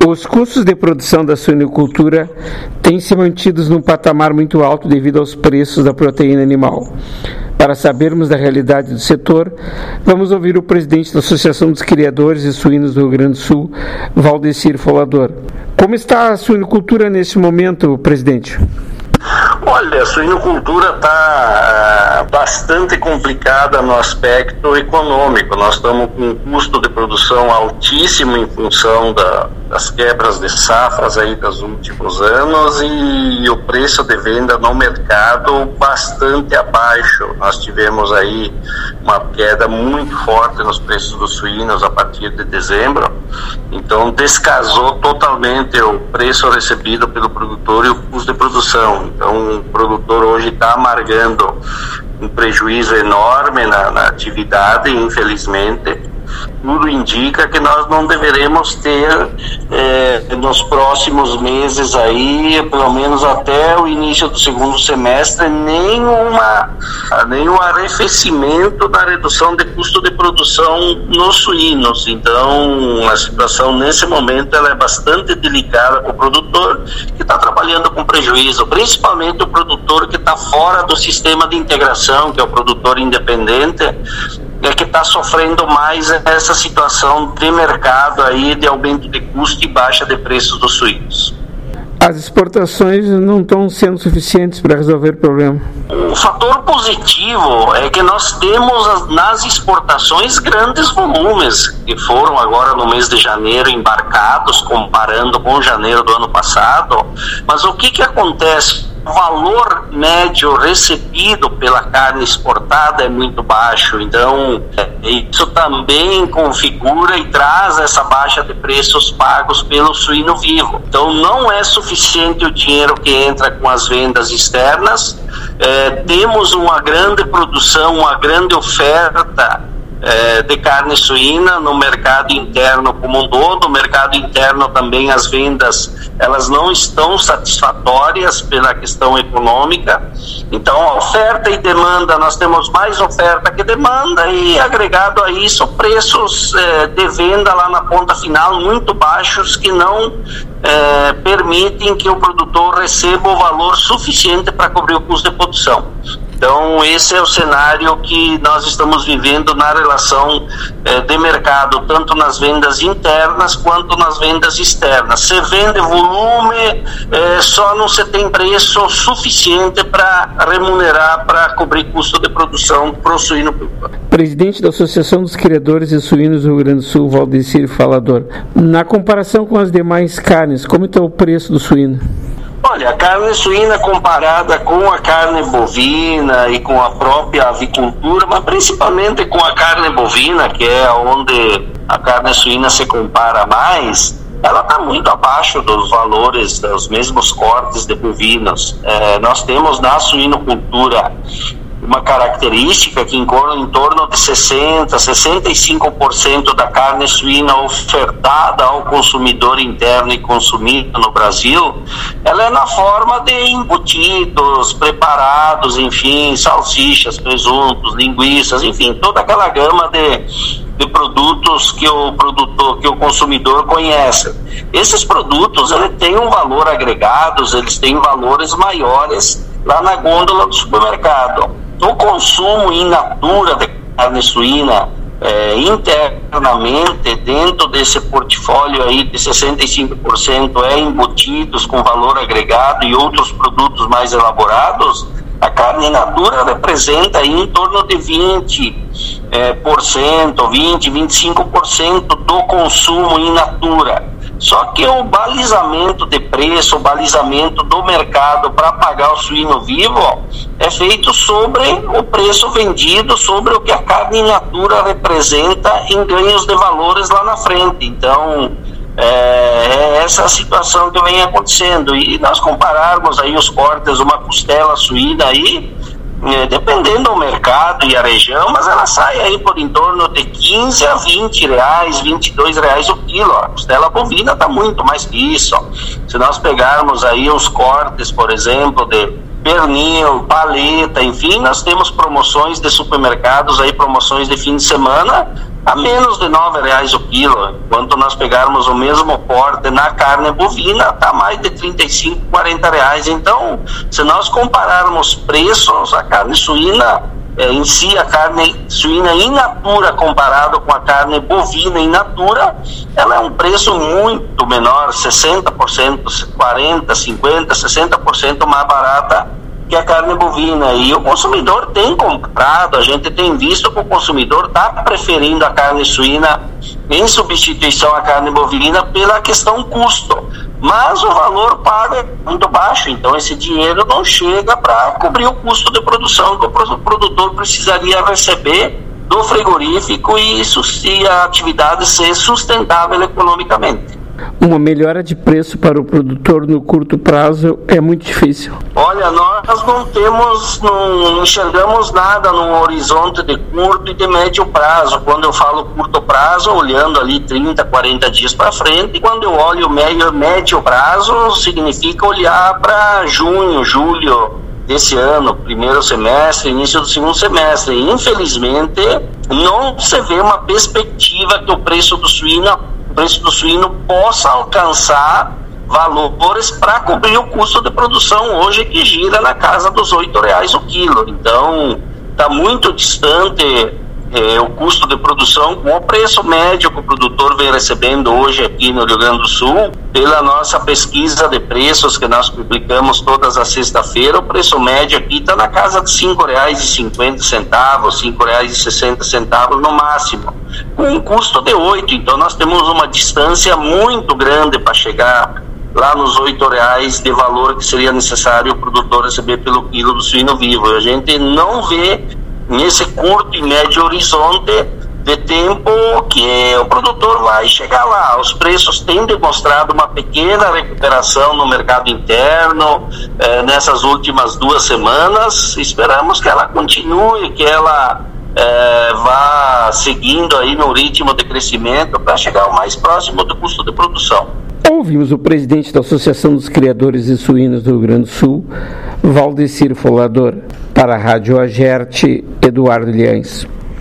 Os custos de produção da suinocultura têm se mantidos num patamar muito alto devido aos preços da proteína animal. Para sabermos da realidade do setor, vamos ouvir o presidente da Associação dos Criadores de Suínos do Rio Grande do Sul, Valdecir Folador. Como está a suinocultura neste momento, presidente? Olha, a suinocultura está bastante complicada no aspecto econômico. Nós estamos com um custo de produção altíssimo em função das quebras de safras aí dos últimos anos e o preço de venda no mercado bastante abaixo. Nós tivemos aí uma queda muito forte nos preços dos suínos a partir de dezembro, então descasou totalmente o preço recebido pelo produtor e o custo de produção. Então o produtor hoje está amargando um prejuízo enorme na atividade, infelizmente. Tudo indica que nós não deveremos ter nos próximos meses aí, pelo menos até o início do segundo semestre, nenhum arrefecimento da redução de custo de produção nos suínos. Então a situação nesse momento ela é bastante delicada para o produtor que está trabalhando com prejuízo, principalmente o produtor que está fora do sistema de integração, que é o produtor independente, que está sofrendo mais essa situação de mercado aí de aumento de custo e baixa de preços dos suínos. As exportações não estão sendo suficientes para resolver o problema. O fator positivo é que nós temos nas exportações grandes volumes que foram agora no mês de janeiro embarcados, comparando com janeiro do ano passado. Mas o que acontece? O valor médio recebido pela carne exportada é muito baixo, então isso também configura e traz essa baixa de preços pagos pelo suíno vivo. Então não é suficiente o dinheiro que entra com as vendas externas. Temos uma grande produção, uma grande oferta de carne suína no mercado interno como um todo. No mercado interno também as vendas elas não estão satisfatórias pela questão econômica. Então oferta e demanda, nós temos mais oferta que demanda e agregado a isso preços de venda lá na ponta final muito baixos que não permitem que o produtor receba o valor suficiente para cobrir o custo de produção. Então esse é o cenário que nós estamos vivendo na relação de mercado, tanto nas vendas internas quanto nas vendas externas. Se vende volume, só não se tem preço suficiente para remunerar, para cobrir custo de produção para o suíno. Presidente da Associação dos Criadores de Suínos do Rio Grande do Sul, Valdecir Folador. Na comparação com as demais carnes, como está o preço do suíno? Olha, a carne suína comparada com a carne bovina e com a própria avicultura, mas principalmente com a carne bovina, que é onde a carne suína se compara mais, ela está muito abaixo dos valores dos mesmos cortes de bovinos. Nós temos na suinocultura uma característica que em torno de 65% da carne suína ofertada ao consumidor interno e consumida no Brasil, ela é na forma de embutidos, preparados, enfim, salsichas, presuntos, linguiças, enfim, toda aquela gama de produtos que o consumidor conhece. Esses produtos, eles têm um valor agregado, eles têm valores maiores lá na gôndola do supermercado. O consumo in natura de carne suína internamente dentro desse portfólio aí de 65% embutidos com valor agregado e outros produtos mais elaborados. A carne in natura representa aí em torno de 25% do consumo in natura. Só que o balizamento de preço, o balizamento do mercado para pagar o suíno vivo é feito sobre o preço vendido, sobre o que a carne in natura representa em ganhos de valores lá na frente. Então, é essa a situação que vem acontecendo. E nós compararmos aí os cortes, uma costela suína aí, dependendo do mercado e a região, mas ela sai aí por em torno de 15 a 20 reais, 22 reais o quilo. A costela bovina está muito mais que isso. Se nós pegarmos aí os cortes, por exemplo, de pernil, paleta, enfim, nós temos promoções de supermercados aí, promoções de fim de semana, a menos de R$9 o quilo, enquanto nós pegarmos o mesmo corte na carne bovina, está mais de R$35, R$40. Então, se nós compararmos preços, a carne suína em si, a carne suína in natura comparado com a carne bovina in natura, ela é um preço muito menor, 60%, 40%, 50%, 60% mais barata que a carne bovina, e o consumidor tem comprado, a gente tem visto que o consumidor está preferindo a carne suína em substituição à carne bovina pela questão custo, mas o valor pago é muito baixo, então esse dinheiro não chega para cobrir o custo de produção que o produtor precisaria receber do frigorífico e a atividade ser sustentável economicamente. Uma melhora de preço para o produtor no curto prazo é muito difícil. Olha, nós não enxergamos nada no horizonte de curto e de médio prazo. Quando eu falo curto prazo, olhando ali 30, 40 dias para frente, e quando eu olho médio prazo, significa olhar para junho, julho desse ano, primeiro semestre, início do segundo semestre. E, infelizmente, não se vê uma perspectiva que o preço do suíno possa alcançar valores para cobrir o custo de produção hoje, que gira na casa dos R$8 o quilo. Então, está muito distante o custo de produção com o preço médio que o produtor vem recebendo hoje aqui no Rio Grande do Sul. Pela nossa pesquisa de preços que nós publicamos todas as sexta-feira, o preço médio aqui está na casa de R$5,50, R$5,60 no máximo, com um custo de 8. Então nós temos uma distância muito grande para chegar lá nos R$8 de valor que seria necessário o produtor receber pelo quilo do suíno vivo. A gente não vê nesse curto e médio horizonte de tempo que o produtor vai chegar lá. Os preços têm demonstrado uma pequena recuperação no mercado interno nessas últimas 2 semanas. Esperamos que ela continue, que ela vá seguindo aí no ritmo de crescimento para chegar o mais próximo do custo de produção. Ouvimos o presidente da Associação dos Criadores de Suínos do Rio Grande do Sul, Valdecir Folador. Para a Rádio Agerte, Eduardo Liães.